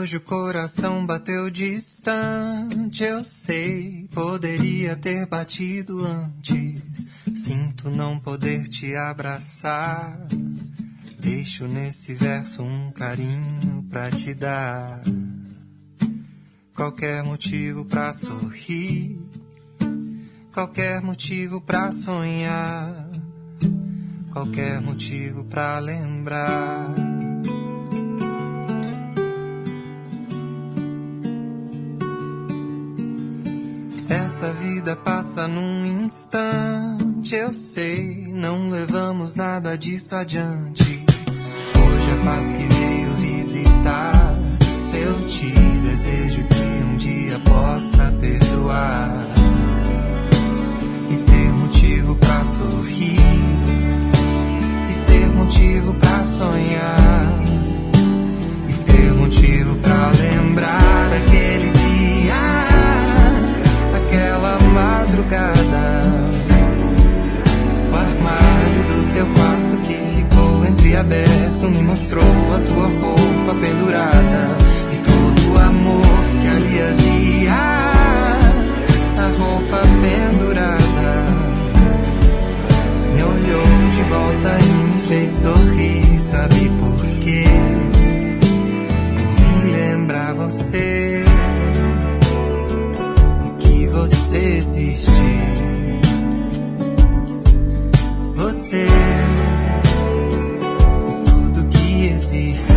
Hoje o coração bateu distante, eu sei, poderia ter batido antes. Sinto não poder te abraçar. Deixo nesse verso um carinho pra te dar. Qualquer motivo pra sorrir, qualquer motivo pra sonhar, qualquer motivo pra lembrar. Essa vida passa num instante, eu sei, não levamos nada disso adiante. Hoje a paz que veio visitar, eu te desejo que um dia possa perdoar e ter motivo pra sorrir, e ter motivo pra sonhar, e ter motivo pra lembrar aquele dia, aquela madrugada, o armário do teu quarto que ficou entreaberto me mostrou a tua roupa pendurada e todo o amor que ali havia. A roupa pendurada me olhou de volta e me fez sorrir. Sabe por quê? Por me lembrar você, você existe, você e tudo que existe.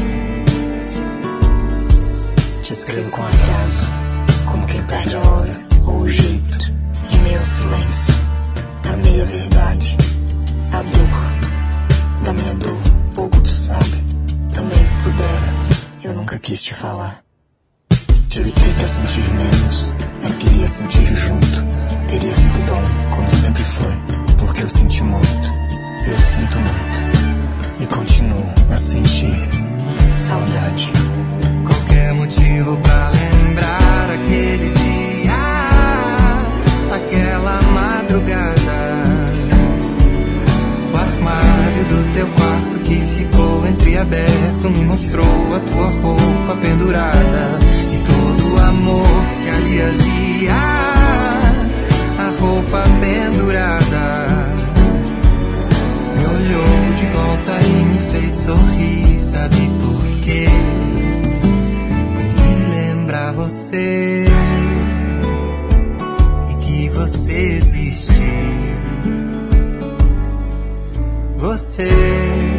Te escrevo com atraso, como quem perde a hora ou o jeito, em meio ao silêncio, a meia verdade, a dor da minha dor, pouco tu sabe. Também pudera, eu nunca quis te falar. Tive tempo pra sentir menos, mas queria sentir junto. Teria sido bom, como sempre foi, porque eu senti muito, eu sinto muito, e continuo a sentir saudade. Qualquer motivo pra lembrar aquele dia, aquela madrugada, o armário do teu quarto que ficou entreaberto me mostrou a tua roupa pendurada e todo o amor que ali havia. A roupa pendurada me olhou de volta e me fez sorrir. Sabe por quê? Por me lembrar você e que você existe. Você